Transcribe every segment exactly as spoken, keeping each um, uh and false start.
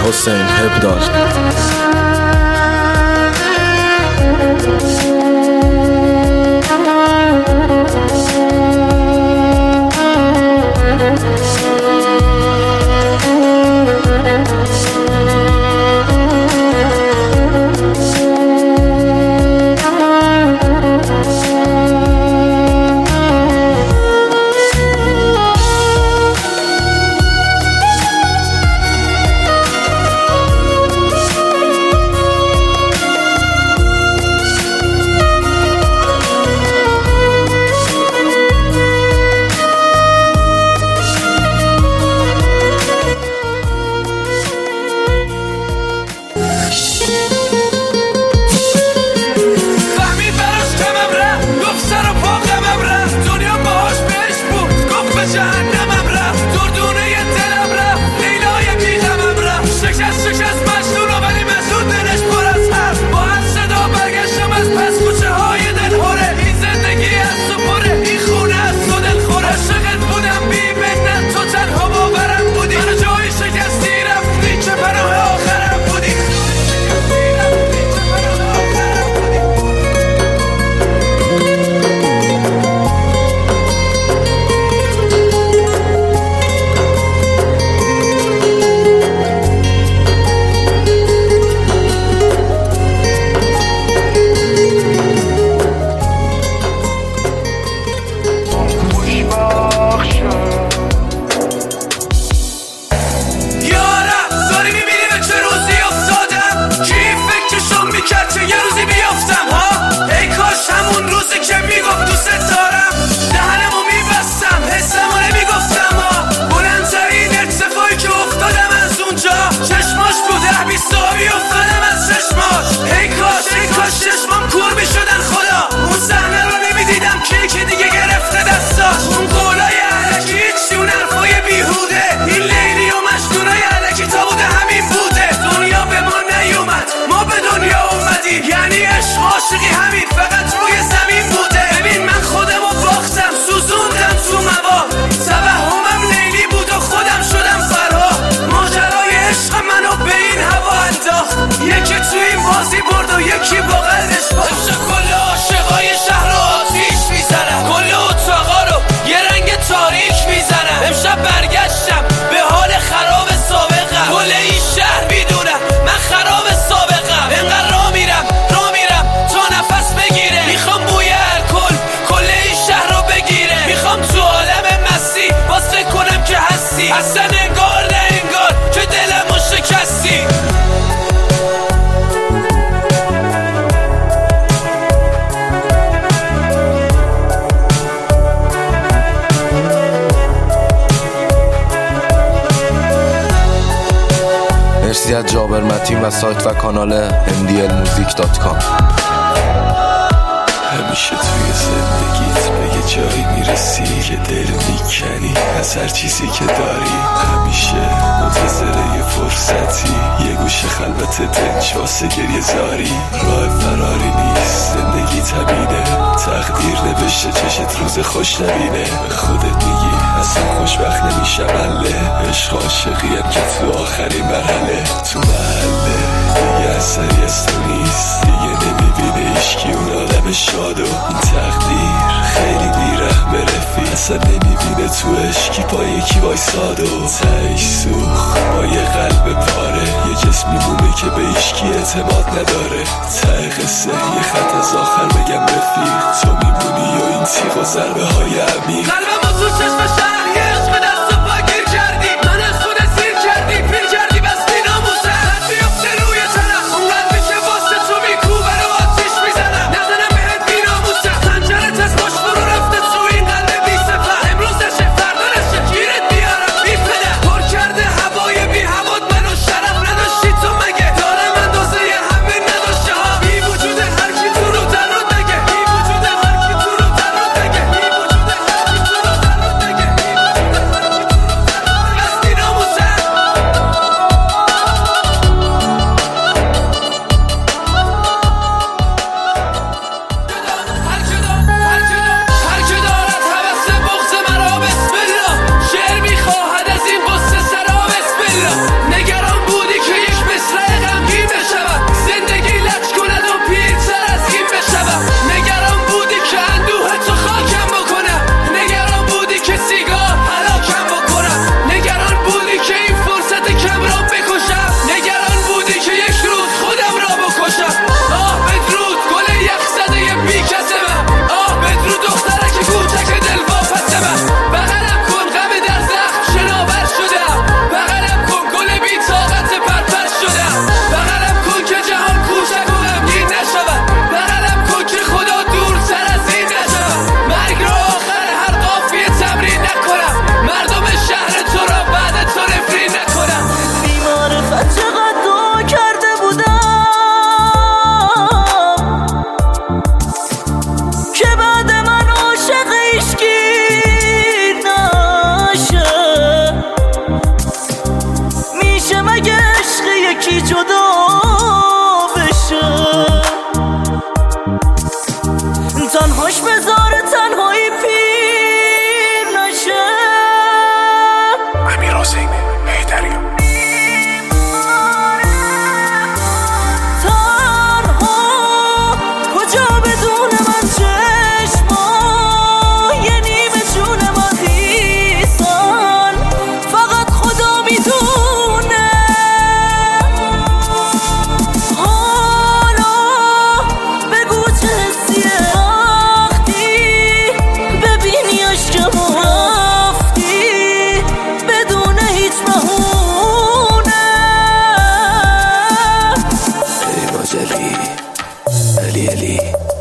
حسین هبدار. اصلا انگار نه انگار که دلمو شکستی. مرسی از جابر متین و سایت و کانال ام دی ال موزیک دات کام. همیشه توی زندگیت به یه جایی میرسی که دل میکنی از هر چیزی که داری. همیشه منتظر یه فرصتی، یه گوشه خلوت دنج واسه گریه زاری. راه فراری نیست، زندگی طبیعه، تقدیر نوشته چشت روز خوش نبینه. به خودت میگی اصلا خوشبخت نمیشم اله، عشق عاشقیم که تو آخرین مرحله. تو محله دیگه اثری از تو نیست، دیگه نمیبینه ایشکی اون آدم شادو. این تقدیر خیلی بیرحمه رفیق، اصلا نمیبینه تو عشقی پا یکی وایسادو. تهش سوخت با یه قلب پاره، یه جسم میمونه که به ایشکی اعتماد نداره. ته قصه یه خط از آخر بگم رفیق، تو میمونی و این تیغ و ضربه های عمیق. قلبم و تو چشم شهر یه عشق دست و پا گیر کردی، من از خود سیر کردی، پیر کردی بستی ناموسه. رد بیفته روی تنم، اون قلبی که واسه تو میکوبه رو آتیش میزنم. نزنم بهت بی ناموسه، خنجرت از پشت فرو رفته تو این قلب بی سپر. امروز نشه فردا نشه گیرت بیارم بی پدر. پر کرده هوای بی هوات منو شرف نداشتی تو مگه؟ دارم اندازه همه نداشته ها، بی وجود هر کی تو رو در رو دگه، بی وجود هر کی تو رو در رو دگه، بی وجود هر کی تو رو در رو دگه. الی الی.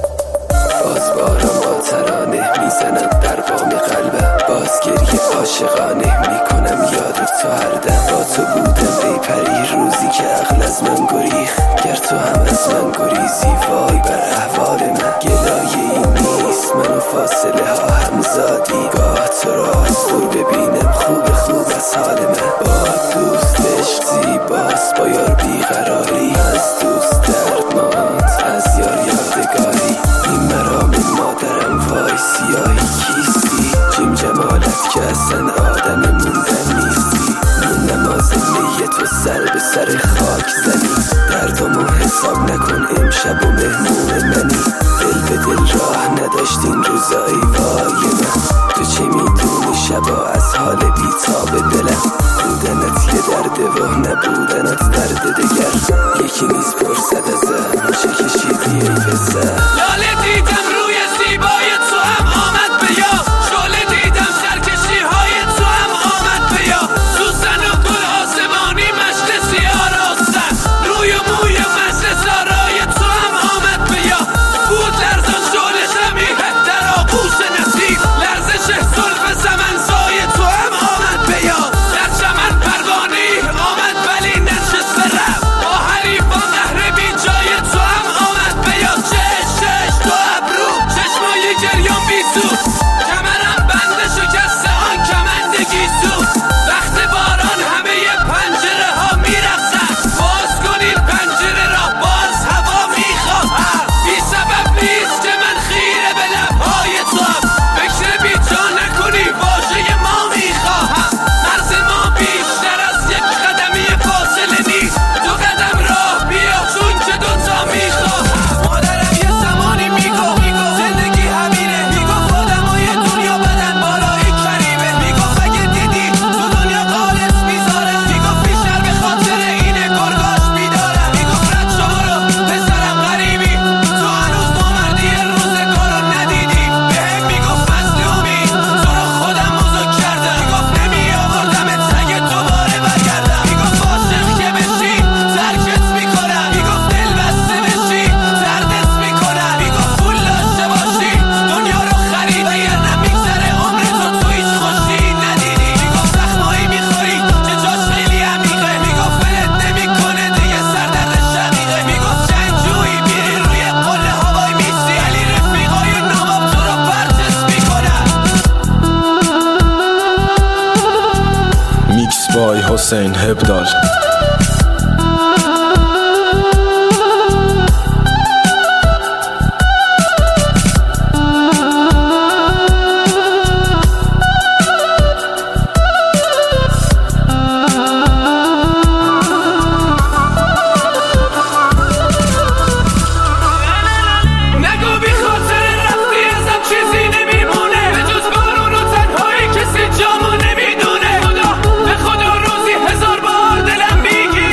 باز باران با ترانه میزنم در بام قلبم، باز گریه عاشقانه میکنم یادت تو هر دم. با تو بودم ای پری روزی که عقل از من گریخ، گر تو هم از من گریزی وای بر احوال من. گلایه این نیست منو فاصله ها هم زادی، گاه تو را از دور ببینم خوب خوب از حال من. با دوست عشق زیباست با یار بیقراری، از دوست دردناک از یار یادگاری. این مرام مادرم وای سیاهی کیستی، جیم جمالت که اصلا آدم موندن نیستی. من نماز نیت و سر به سر خاک زنی، دردمو حساب نکن امشب و مهمون منی. دل به دل راه نداشتین روزایی وای من، تو چه میدونی شبا از حال بیتاب دلم. بودنت یه درده و نبودنت درد دگر، یکی نیست پرسد ازم چه کشیدی ای پسر. لاله دیدم روی زیبای تو هم آمد به یاد، شعله دیدم سرکشی های تو هم آمد به یاد. سوسن و گل آسمانی مجلسی آراستن، روی و موی مجلس آرای تو هم آمد به یاد. بود لرزان شعله شمیه در آغوش نسیم، لرزش زلف زمنسای تو هم آمد به یاد. در چمن پروانه آمد ولی نشست رفت، با حریفان قهر بی جای تو هم آمد به یاد. چش چش تو ابرو چشمای گریان بیسو، کمرم بند شکسته آن کمند گیسو. وقت باران همه پنجره ها میرقصن، باز کنید پنجره را باز هوا میخواهم. بی سبب نیست که من خیره به لبهای تو هم، فکر بی جا نکنی واژه ما میخواهم. مرز ما بیشتر از یک قدمی فاصله نیست، دو قدم راه بیا چون که دوتا میخواهم. مادرم یه زمانی میگفت زندگی همینه، میگفت آدمای دنیا بدن بالای کریمه. میگفت اگه دیدی تو دنیا قالت میذارم، میگفت بیشتر به خاطر اینه گرگاش میدارم. میگفت رد شو برو پسرم غریبی، تو هنوز نامردی روزگارو ندیدی. بهم میگفت فصل امید تو رو خودم بزرگ کردم، میگفت نمی آوردمت اگه دوباره برگردم. میگفت عاشق که بشی ترکت میکنم، میگفت دل بسته بشی دردت میکنم. میگفت پول داشته باشی دنیا رو خریدی، نه میگذره عمر تو تو هیچ خوشی ندیدی. میگفت زخمایی میخوری که جاش خیلی عمیقه، میگفت ولت نمیکنه دیگه سردر شقیقه. میگفت جنگجویی میری روی قله هوای میسی، علی رفیقای نامم تو رو پرچس میکنم. میکس بای حسین هبدال. نگو بی خاطر رفتی ازم چیزی نمیمونه، به جز بارون و تنهایی کسی جامو نمیدونه. خدا به خدا روزی هزار بار دلم میگی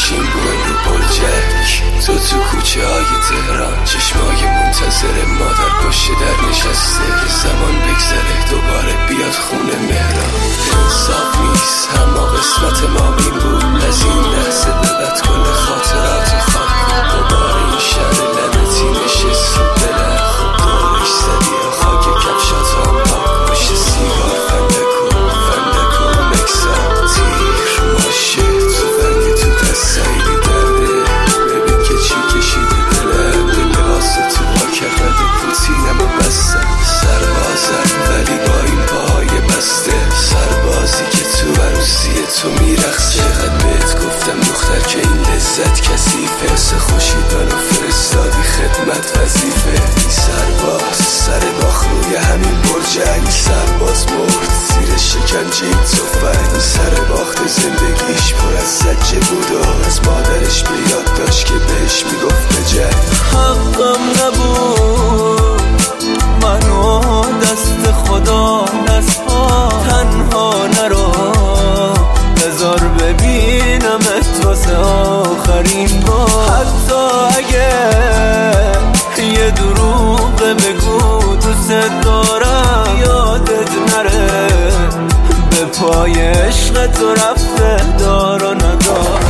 ماشین بوم رو برجک، تو تو کوچه های تهران چشمای منتظر مادر پشت در نشسته که زمان بگذره دوباره بیاد خونه مهران. انصاف نیست اما قسمت ما این بود، از این لحظه به بعد کل خاطرات خاک کن. دوباره این شهر لعنتی نشست رو دلم، خوب دورش زدی خاک کفشات هم پاک. پشت سیگار فندکو فندکو مکسم تیر رو ماشه، تو فنگ تو دست سایدی درده. ببین که چی کشیده دلم، به لباس تو با کفت پوتینم و بستم. سربازم ولی با این پاهای بسته، سربازی که تو عروسی تو میرخصه. چقدر بهت گفتم دختر که این لذت کثیفه، سه خوشیدن و فرستادی خدمت وظیفه. این سرباز سر باخ روی همین برجنگ، سرباز مرد زیر شکنجه این تفنگ. سر باخت زندگیش پر از زجه بود و از مادرش به یاد داشت که بهش میگفت بجنگ. حقم نبود منو دست خدا نسپا، تنها نرو بذار ببینمت واسه آخرین بار. حتی اگه یه دروغ بگو دوست دارم، یادت نره به پای عشق تو رفته دار و ندارم.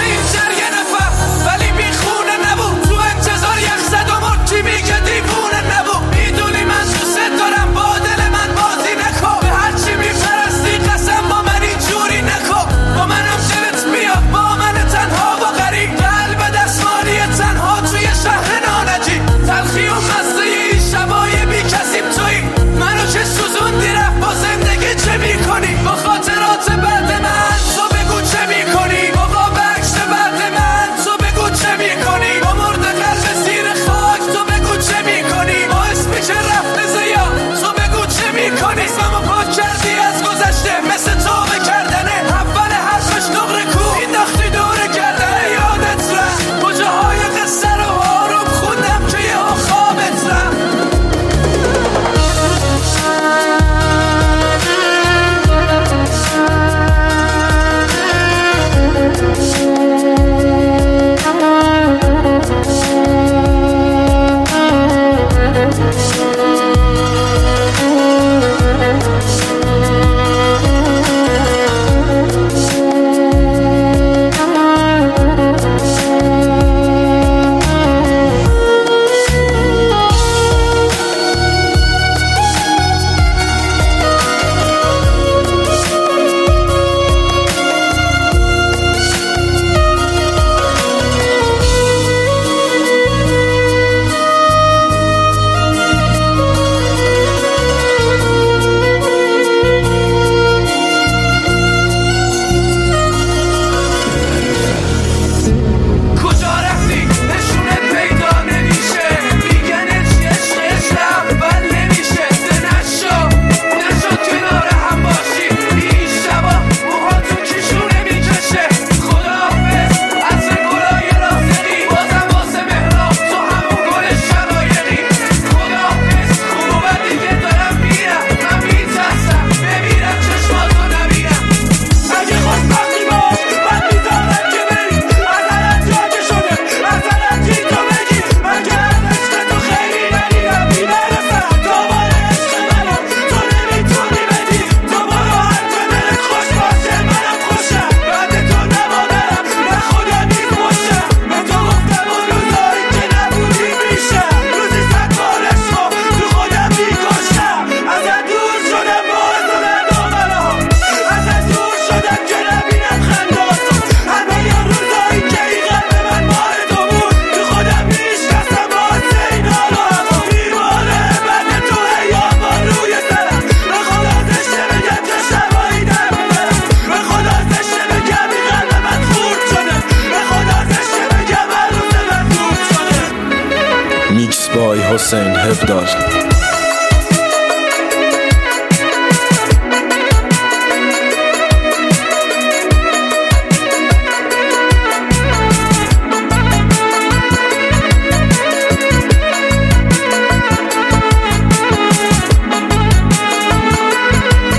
حسین هفدار.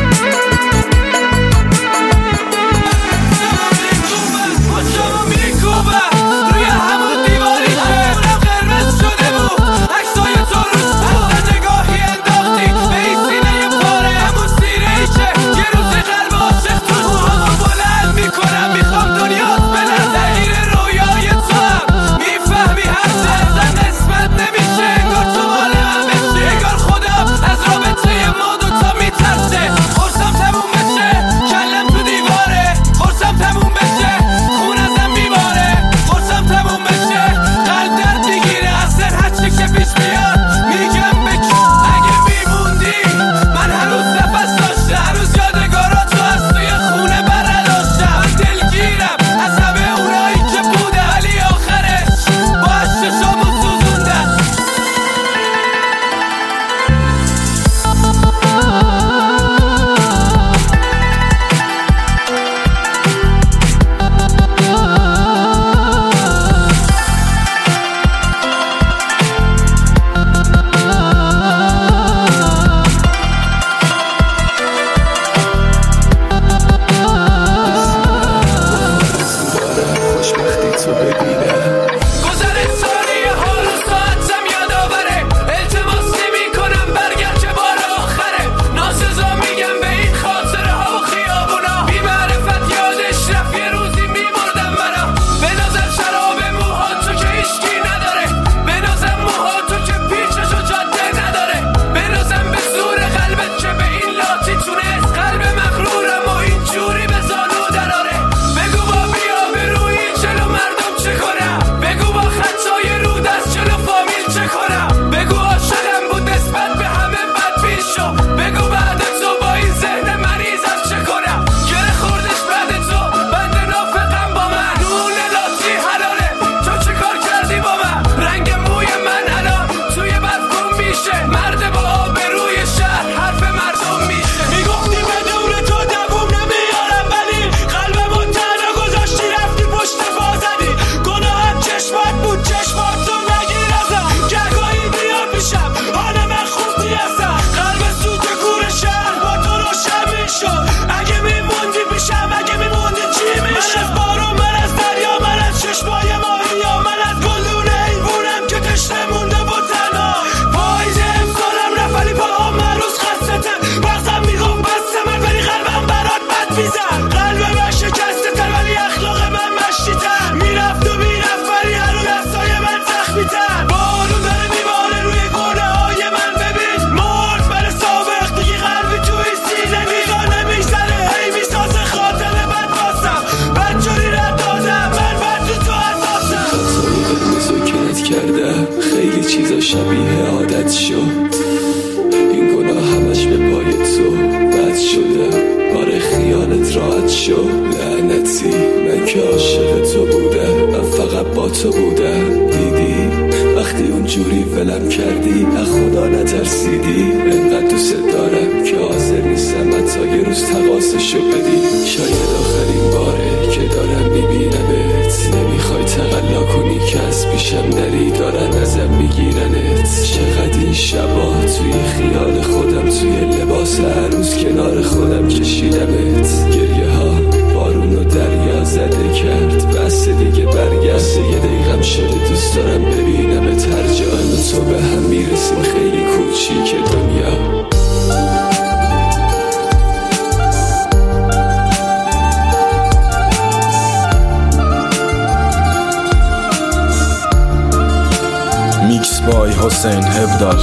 میکنی دلت راحت شد لعنتی، من که عاشق تو بودم، من فقط با تو بودم. دیدی وقتی اونجوری ولم کردی از خدا نترسیدی، انقدر دوست دارم که حاضر نیستم حتی یه روز تقاصشو بدی. شاید آخرین باره که دارم میبینمت، نمیخوای تقلا کنی که از پیشم نری، دارن ازم میگیرنت. چقدر این شبا توی خیال خودم، توی لباس هر روز کنار خودم کشیدمت. گریه ها بارون و دریا زده کرد، بس دیگه برگشت، یه دقیقم شده دوست دارم ببینمت هر جا. من تو به هم میرسیم خیلی کوچیک دنیا. میکس بای حسین هبدار.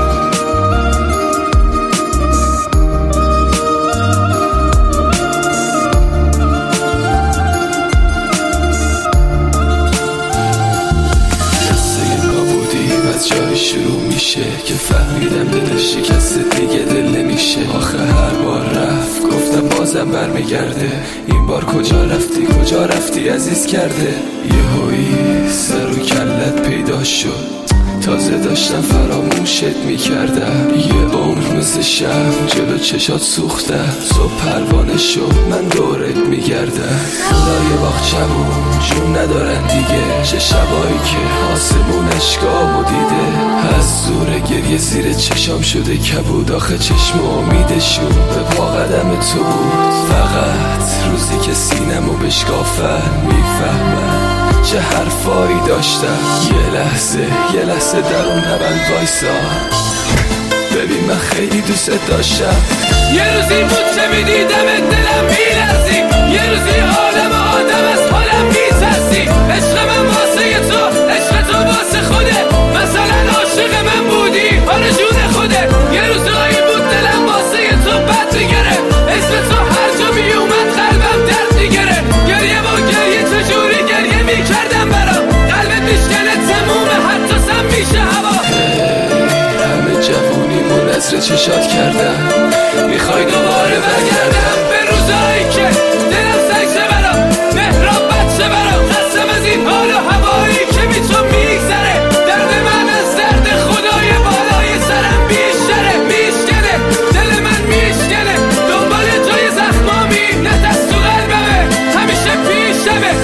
جایی شروع میشه که فهمیدم دلش شکست دیگه دل نمیشه. آخه هر بار رفت گفتم بازم برمیگرده، این بار کجا رفتی کجا رفتی عزیز کرده. یه هایی سر و کلت پیدا شد، تازه داشتم فراموشت میکردم. یه عمر مثل شم جلو چشات سوخته، صبح پروانه شد من دورت میگردم. خدای باغچمون جون ندارن دیگه، چه شبایی که آسمون اشکامو دیده. از زور گریه زیر چشام شده کبود، آخه چشم امیدشون به پا قدم تو بود. فقط روزی که سینمو بشکافن میفهمم چه حرفایی داشتم. یه لحظه یه لحظه در اون نبند وایسا، ببین من خیلی دوست داشتم. یه روزی بود که میدیدم دلم میلرزی، یه روزی عالم آدم از حالم میترسی. عشق من واسه تو، عشق تو واسه خوده، مثلا عاشق من بودی آرزون خوده. یه روزایی بود دلم واسه تو بد میگرفت، اسم تو هر جا میومد قلبم درد میگرفت. گریه با گریه چجوری گریه میکردم برام، قلبت میشکنه تمومه حتی سم میشه هوا. همه جوونیمو نظر چشات کردم، میخوای دوباره برگردم به روزایی که دلم سکته برام، مهراب بچه برام، خستم از این حال و هوایی که بی تو میگذره. درد من از درد خدای بالای سرم بیشتره، میشکنه دل من میشکنه، دنبال جای زخمامی نه دست تو قلبمه، همیشه پیشمه.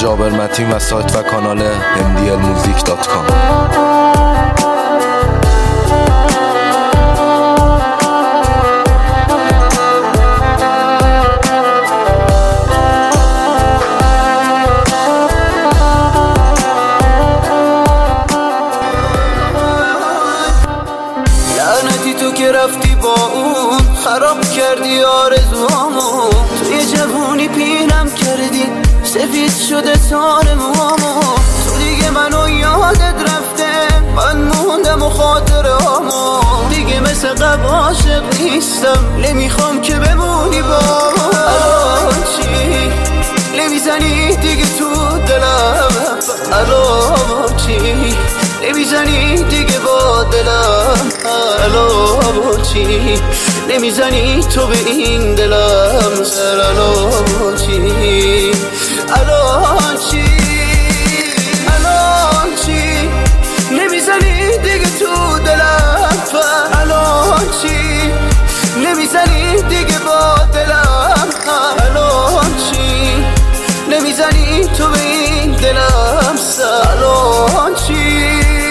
جابر متین و سایت و کانال ام دی ال موزیک دات کام. تو که رفتی با اون خراب کردی آرزوامو، توی جوونی پیرم کردی سفید شده سار موامو، تو دیگه منو یادت رفته من موندم و خاطرامو، دیگه مثل قبل عاشق نیستم نمیخوام که بمونی با الان چی نمیزنی دیگه تو دلم، الان چی نمیزنی دیگه با دلم، الان چی نمیزنی تو به این دلم سر، الان چی الان چی الان چی نمیزنی دیگه تو دلم، الان چی نمیزنی دیگه با دلم، الان چی نمیزنی تو به این دلم سر، الان چی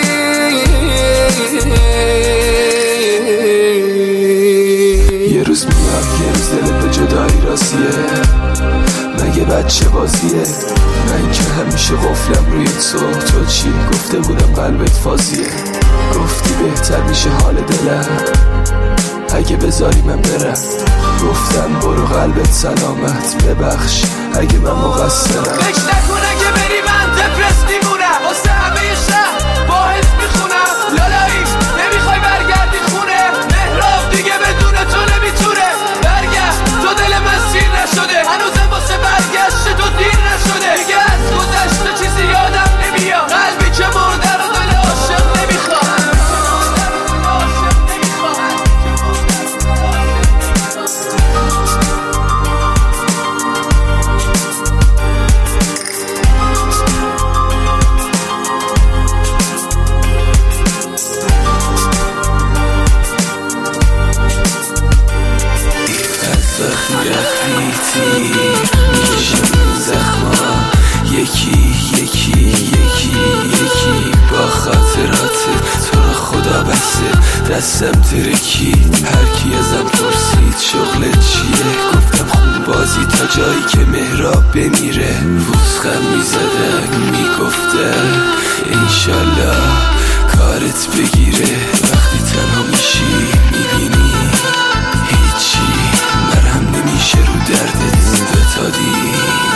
یه روز میام یه روز دلت به جدایی راستیه، مگه بچه بازیه؟ من که همیشه قفلم روی تو، تو چی؟ گفته بودم قلبت فازیه، گفتی بهتر میشه حال دلم اگه بذاری من برم، گفتم برو قلبت سلامت، ببخش اگه من مقصرم. فکر نکنه که بری من دپرس میمونم، واسه همه شهر باعث میخونم، لالایی نمیخوای برگردی خونه، مهراب دیگه بدون تو نمیتونه برگشت، تو دل من سیر نشده هنوزم واسه برگشت تو دیر نشده، دیگه از گذشته چیزی یادم نمیاد، قلبی که مرده رو دل عاشق نمیخواد. میکشم زخما یکی یکی یکی یکی با خاطرات تو رو خدا بسه، دستم ترکید هر کی ازم پرسید شغلت چیه، گفتم خون بازی تا جایی که مهراب بمیره، پوزخم میزدن میگفتن انشالله کارت بگیره، وقتی تنها میشی میبینی هیچی مرهم نمیشه رو دردت، بتادی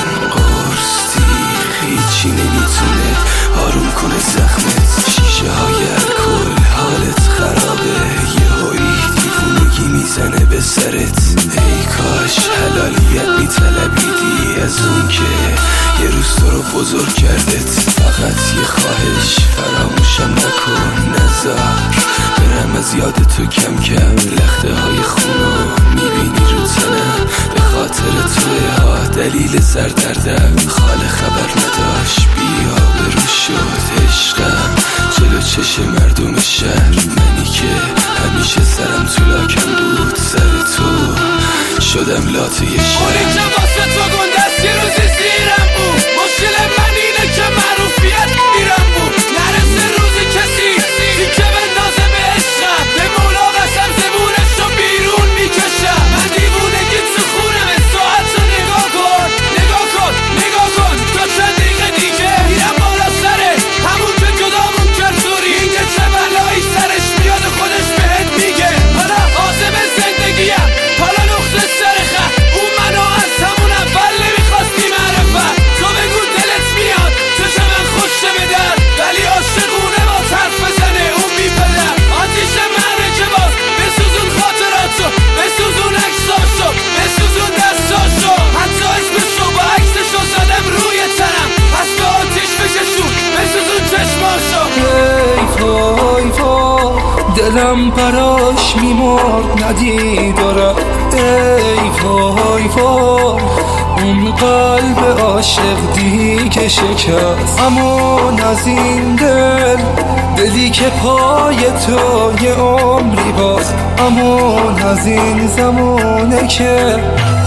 قرصی هیچی نمیتونه آروم کنه زخمت، شیشه های الکل حالت خرابه، یه هایی دیوونگی میزنه به سرت، ای کاش حلالیت میطلبیدی از اون که یه روز تو رو بزرگ کردت، فقط یه خواهش فراموشم نکن نذار برم از یاد تو کم کم، لخته های خونو میبینی رو تنم، به خاطر توه ها دلیل سردردم، خاله خبر نداشت بیا برو شد عشقم جلو چش مردم شهر، منی که همیشه سرم تو لاکم بود سر تو شدم لاته شهر، اونی که واسه تو گندست یه روزی زیرم بود، مشکل من اینه که معروفیت میرم بود، نرسه روزی کسی که بندازه به عشقم، به مولا قسم زبونش رو بیرون میکشم، من دیوونگی تو خونم ساعت رو نگاه کن نگاه کن نگاه کن، تا چند دقیقه دیگه میرم بالا سره همون که جدامون کرد زوری، این که چه بلایی سرش میاد خودش بهت میگه، حالا عازم زندگیم حالا نقطه سر خط، اون منو از همون اول نمیخواستی معرفت، تو بگو دلت میاد چشم من خوشته به در، ولی عاشقونه با طرف بزنه اون بی پدر، آتیش منه که باز بسوزون خاطراتو، بسوزون عکساشو، بسوزون دستاشو، حتی اسمشو با عکسشو زدم روی تنم، پس به آتیش بکشون بسوزون چشماشو. ای وای وای دلم براش میمرد ندیدارم، ای وای وای اون قلب عاشق دیگه شکست، امون از این دل دلی که پای تو یه عمری باخت، امون از این زمانه که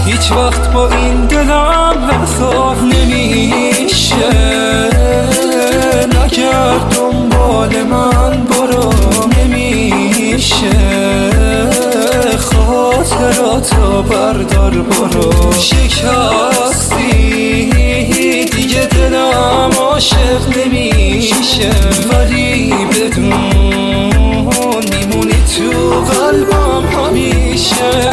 هیچ وقت با این دلم وفا نمیشه. نگرد دنبال من برو، نمیشه. خاطراتو بردار برو. شکستی دیگه دلم عاشق نمیشه، ولی بدون میمونی تو قلبم همیشه.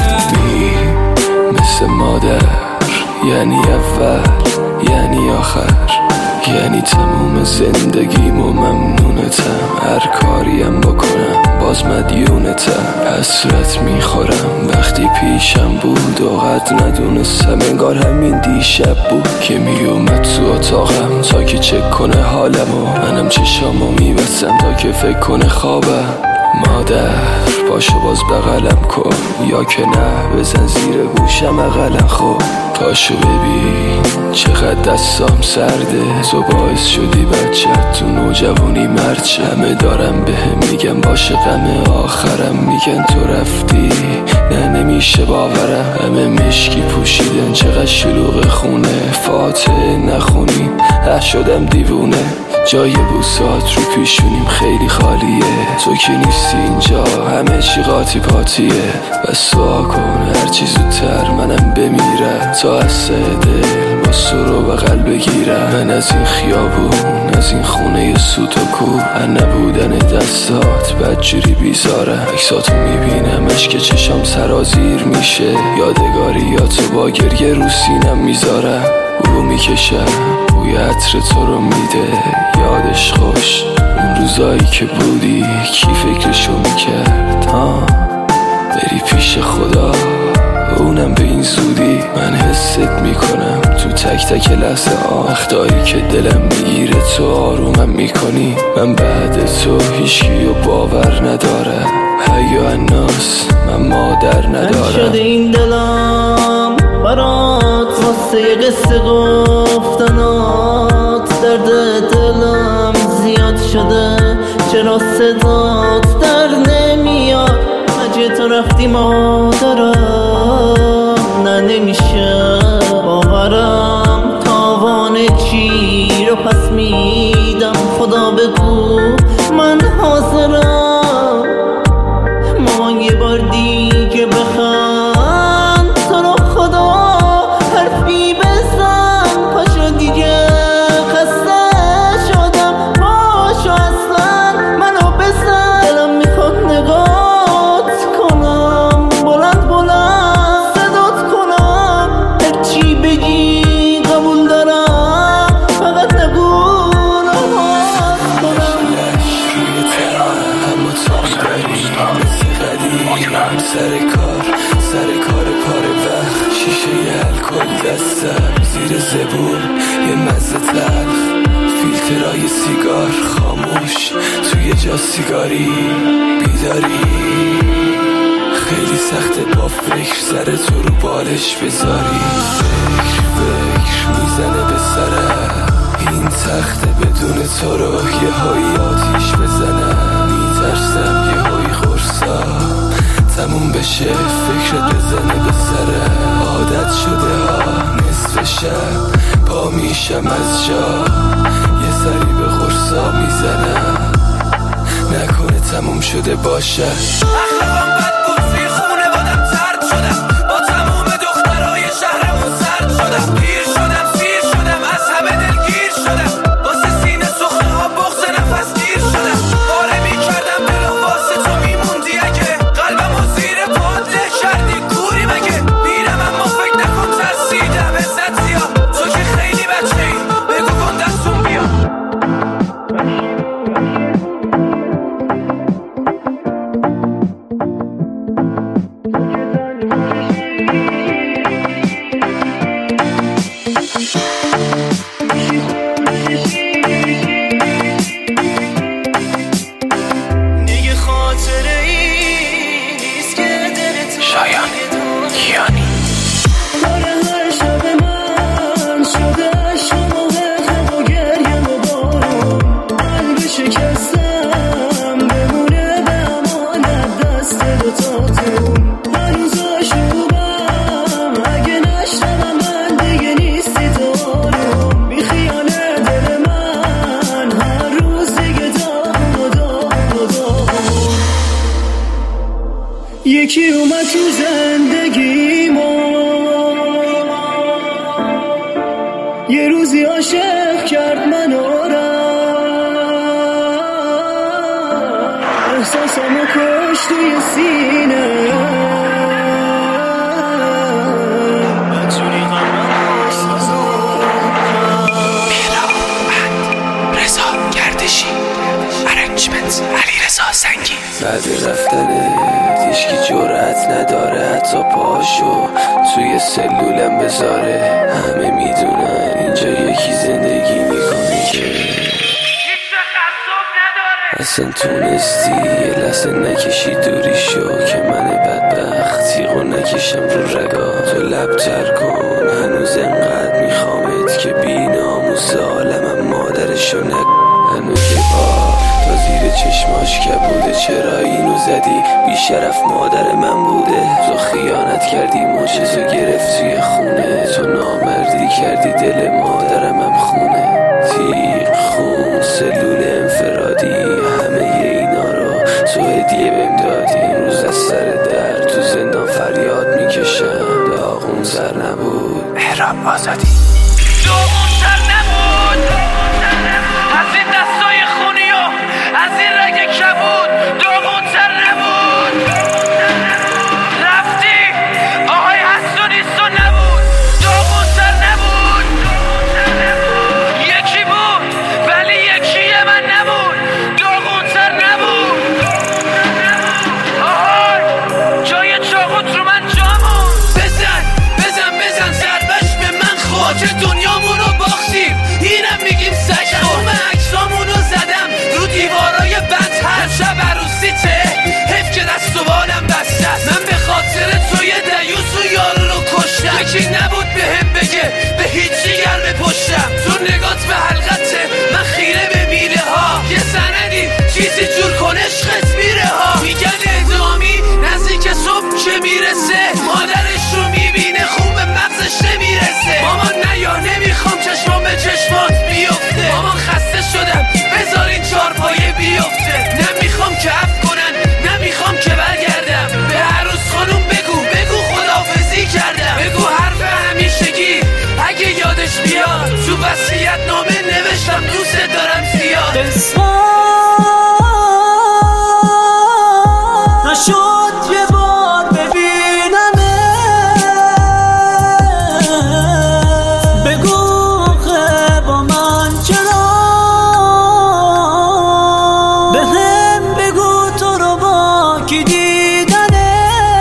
مثل مادر، یعنی اول یعنی آخر، یعنی تموم زندگیمو ممنونتم. هر کاریم بکنم باز مدیونتم. حسرت میخورم وقتی پیشم بود و قد ندونستم. انگار همین دیشب بود که میومد تو اتاقم تا که چک کنه حالمو. منم چشامو میبستم تا که فکر کنه خوابم. مادر پاشو باز بغلم کن، یا که نه بزن زیر گوشم اقلن. خب پاشو ببین چقدر دستام سرده. تو باعث شدی بچت تو نوجوانی مرچه. همه دارم بهم میگم باشه غم آخرم، میگن تو رفتی نه نمیشه باورم. همه مشکی پوشیدن چقدر شلوغ خونه، فاتحه نخونیم اه شدم دیوونه. جای بوسات رو پیشونیم خیلی خالیه، تو که نیستی اینجا همه چی قاطی پاتیه. بس دعا کن هرچی زودتر منم بمیرم تا از دل با سرو بغل بگیرم. من از این خیابون از این خونه سوت و کو، نبودن دستات بدجوری بیزارم. عکساتو میبینم اشک چشام سرازیر میشه، یادگاری یا تو با گریه رو سینم میذارم. او میکشم بوی عطر تو رو میده، یادش خوش اون روزایی که بودی کی فکرشو میکرد ها بری پیش خدا، اونم به این زودی. من حست میکنم تو تک تک لحظه آه، وقتایی که دلم میگیره تو آرومم میکنی. من بعد تو هیچکی و باور ندارم، حیا الناس من مادر ندارم. شده این دلم برات واسه قصه گفتنات، درد دلم زیاد شده چرا صدات در نمیاد. اگه تو رفتی مادرم نه نمیشه باورم. تاوان چی رو پس میدم خدا بگو من حاضرم. مامان یه بار دیگه بخند تو رو خدا حرفی بزن. پاشو دیگه خسته شدم، پاشو اصلا منو بزن. دلم میخواد نگات کنم بلند بلند صدات کنم، هرچی بگی قبول دارم فقط نگو نهات کنم. روی ترم اما تو داری مثل قدیم سر کار سر کار پاره وقت. شیشه الکل دستم زیر زبون یه مزه تلخ، فیلترهای سیگار خاموش توی جا سیگاری بیداری. خیلی سخته با فکر سر تو رو بالش بذاری. فکر فکر میزنه به سرم این تخته بدون تو رو یه هایی آتیش بزنم. میترسم یه هایی خورسا تموم بشه فکرت بزنه به سرم. عادت شده ها نصف شب پا میشم از جا یه سری به خورسا میزنم. نکنه تموم شده باشه. اخلاقم بد بود توی خونه بادم ترد شدم، با تموم دخترای شهرمون سرد شدم. پیر شدم سیر شدم از همه دلگیر شدم، واسه سینه سخنه ها بغض نفس گیر شدم. باره میکردم دلو واسه تو میموندی، اگه قلبم و زیر پاد له کردی کوری مگه. میرم اما فکر نکن ترسیدم عزت زیاد، تو که خیلی بچه ای بگو کن دستون بیا. یکی اومد تو زندگی ما، یه روزی عاشق کرد منو را، احساسمو کش توی سینه، بتونی غمم احساسم. رضا گردشی، ارنجمنت علی رضا سنگی. بعد رفتنت هیچکی جرأت نداره حتی پاشو توی سلولم بذاره. همه میدونن اینجا یکی زندگی میکنه که اصلا تونستی یه لحظه نکشی دوری شو، که من بدبخت تیغو نکشم رو رگا. تو لب تر کن هنوز انقدر میخوامت که بی ناموس عالمم مادرشو نک. هنوز که با تا زیر چشماش کبوده، چرا اینو زدی؟ بیشرف مادر من بوده. تو خیانت کردی معجزه گرفت توی خونه، تو نامردی کردی دل مادرم هم خونه. تیغ خون سلول انفرادی، همه اینا رو تو هدیه بهم دادی. امروز از سر در تو زندان فریاد میکشم، داغون سر نبود مهراب آزادی. داغون سر نبود از این دستای خونی و از این رگ کبود. داغون سر نبود رفتی آهای هست و نیست و نبود. داغون سر نبود یکی بود ولی یکی من نبود. داغون سر نبود آهای جای چاقوت رو من جامون. بزن بزن بزن ضربش به من، خاک دنیامونو باختیم اینم میگیم سگ. تخم عکسامونو زدم رو دیوارای بند، هر شب عروسیته حیف که دست و بالم بسته است. من به خاطر توی دیوس و یارو رو کشتم، یکی نبود به هم بگه به هیچی گرم پشتم. تو نگات به حلقته من خیره به میله ها، یه سندی چیزی جور کن عشقت میره ها. میگن ادامی نزدیک صبح که میرسه، مادرش رو میبینه خون به مغزش نمیرسه. مامان نیا نمیخوام چشمام به چشمات بیفته، مامان خسته شدم بذار این چار پایه بیفته. نمیخوام که عفو کنن نمیخوام که برگردم، به عروس خانوم بگو بگو خداحافظی کردم. بگو حرف همیشگی اگه یادش بیاد، تو وصیت نامه نوشتم دوست دارم زیاد. نشد یه بار ببینمه، بگو آخه با من چرا، به هم بگو تو رو با کی دیدنه.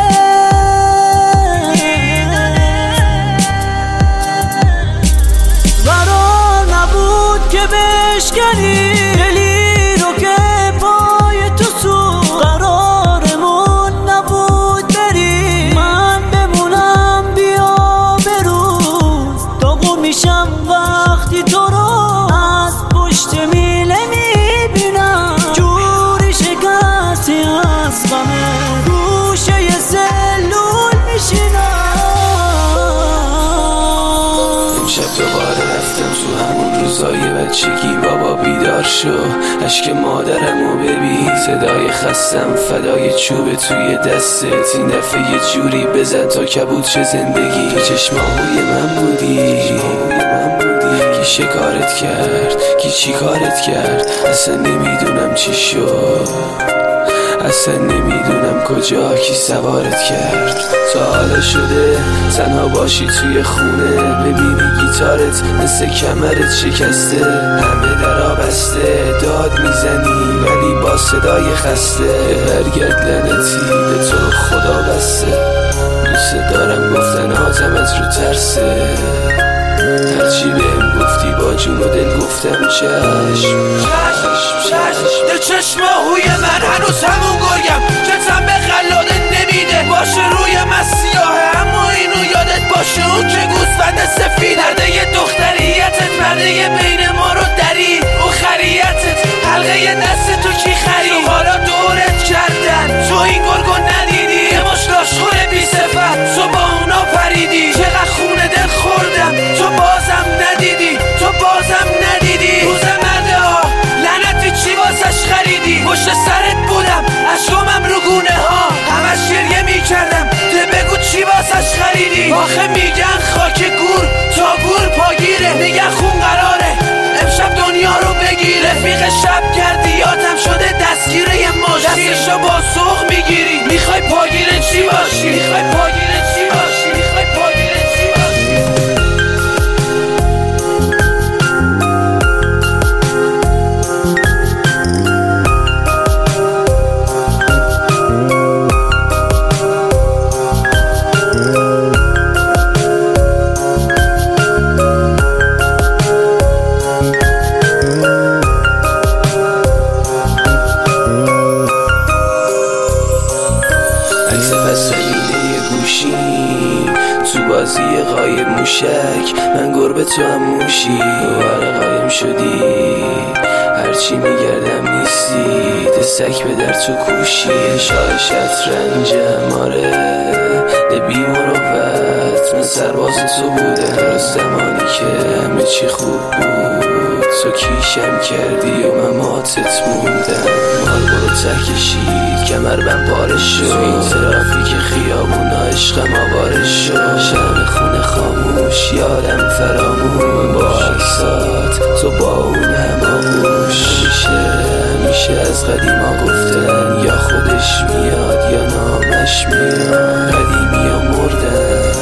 قرار نبود که بشکنی دلی رو که پای تو سو، قرارمون نبود بری من بمونم بیا بروز. داغون میشم وقتی تو رو از پشت میله میبینم، جوری شکستی از غمه گوشه ی سلول میشینم. امشب دوباره رفتم تو همون روزای بچگی، بابا بیدار شو اشک مادرمو ببین. صدای خستم فدای چوب توی دستت، این دفعه یه جوری بزن تا کبود چه زندگی. تو چشماهوی من بودی کی شکارت کرد کی چی کارت کرد، اصلا نمیدونم چی شد، اصلا نمیدونم کجا کی سوارت کرد. تا حالا شده تنها باشی توی خونه، ببینی گیتارت مثل کمرت شکسته، همه درا بسته داد میزنی ولی با صدای خسته. برگرد لعنتی به تو خدا بسته، دوست دارم گفتن آتمت رو ترسه. هرچی بهم گفتی با جون و دل گفتم چشم چشم چشم. ده چشماهوی من هنوز همون گرگم، کتم به قلاده نمیده باشه روی من سیاهه، اما اینو یادت باشه اون که گوسفند سفید درده یه دختریتت پرده بین ما رو درید. او خریتت حلقه یه دست تو کی خرید؟ حالا دورت کردن تو این گرگو ندیدی، یه مش لاشخور بی صفت تو با اونا پریدی. چقدر خونه دل خوردم تو بازم ندیدی، تو بازم ندیدی. روز مرده ها لعنتی چی واسش خریدی؟ پشت سرت بودم اشکامم رو گونه ها، همش گریه میکردم آخه میگن خاک گور تا گور پاگیره، میگن خون قراره امشب دنیا رو بگیره. رفیق شب گردیاتم شده دستگیره یه ماشین، دستشو با سوق میگیری میخوای پاگیره چی باشی، میخوای پاگیره چی باشی، میخوای پاگیره چی باشی. بازی قایم موشک من گربه تو هم موشی، دوباره قایم شدی هرچی میگردم نیستی، دستک به در تو کوشی. شاه شطرنجم آره ده بی مروت، من سرباز تو بودم در زمانی که همه چی خوب بود، تو کیشم کردی و من ماتت موندم. مال برو ته کشید کمر بم پارش شد، این ترافیک خیابونا عشقم آوارش شد. شم خونه خاموش یادم فراموش، با عکسات تو با اون هماغوش. همیشه همیشه از قدیما گفتن یا خودش میاد یا نامش میاد، قدیمی ها مردن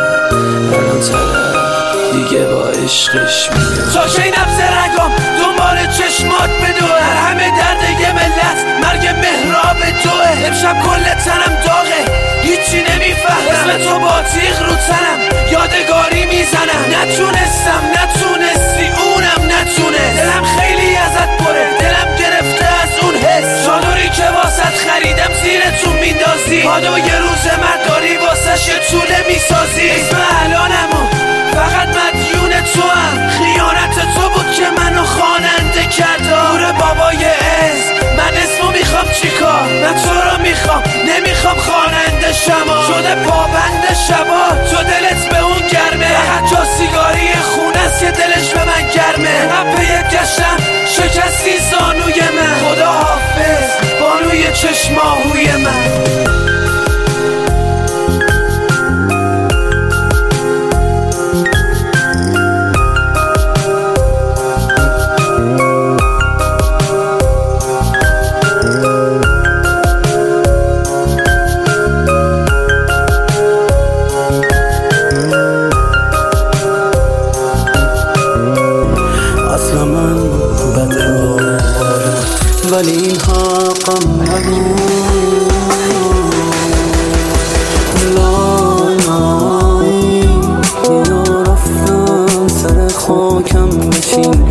الان طرف دیگه با عشقش میاد. ساشه نبز رنگام دنبال چشمات بدوه، همه درد یه ملت مرگ مهراب توه. امشب کل تنم داغه هیچی نمیفهمم، اسم تو با تیغ رو تنم یادگاری میزنم. نتونستم نتونستی اونم نتونه، دلم خیلی ازت پره، دلم گرفته از اون حس. چادری که واسط خریدم زیرتون میندازی، پادو یه روز مرداری واسش یه طوله میسازی. اسم الانمو فقط مدیون تو هم، خیانت تو بود که منو خواننده کرد. دور بابای عز من اسمو میخوام چیکار، من تو رو میخوام نمیخوام خواننده شما. شده پابند شبا تو دلت به اون گرمه، فقط جا سیگاری خونه است که دلش به من گرمه. قبه گشتم شکستی زانوی من، خدا حافظ بانوی چشماهوی من. ولی این حقم نبود، لالایی اینا رفتم سر خاکم بشین،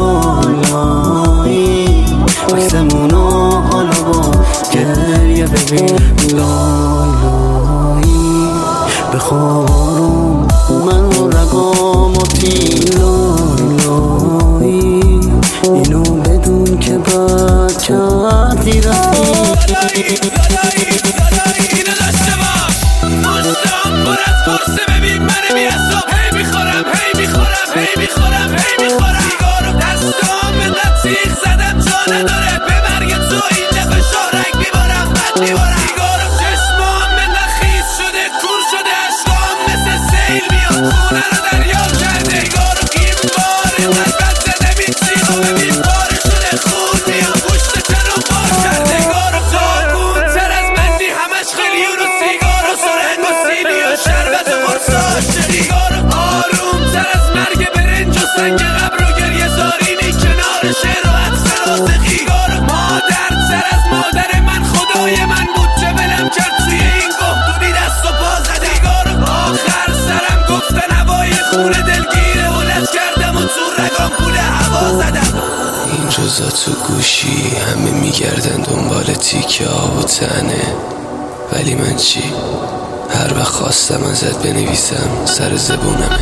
لالایی عکسمونا حالا با گریه ببین، لالایی به خوابارم من و رقاماتی، لالایی اینو بدون که بد کردی رفتی. اینو داشته باش مستان پر از قرصه، ببین من بیاسا هی میخورم هی میخورم هی میخورم هی میخورم. سیگارو دستام به تیغ زدم جا نداره، به مرگ تو این دفعه شارنگ میبارم بد میبارم. سیگارو چشمام به نخیز شده کور شده، اشکام مثل سیل میاد خونه رو دریا کرده. سیگارو این باره من بد زده بین سیغا ببین باره شده خون میاد گوشت چرا بار کرده. سیگارو تاکون تر از مندی همش خیلیون و سیگارو سرهنگ و سیبی و شربت و قرصاش. سیگارو آروم تر از مرگ برنج و سنگ قبر و گریه زارینی کنار شعر و اکثر و سیگارو مادر تر از مادر من خدای من بود که بلم کرد توی این گهدونی دست و پا زده. سیگارو آخر سرم گفته نوای خونه دلگیره و لج کردم و تو رگام پول هوا زدم. این روزا تو گوشی همه میگردن دنبال تیکه آب و تنه، ولی من چی؟ هر وقت خواستم ازت بنویسم سر زبونمه.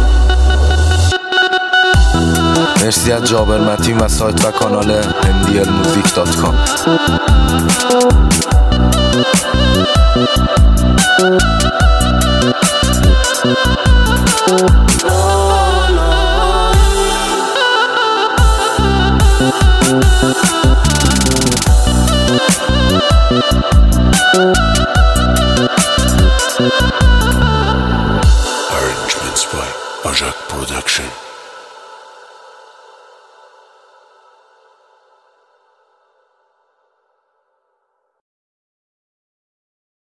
مرسی از جابر متین و سایت و کانال ام دی ال موزیک دات کام. We'll be right back. Production.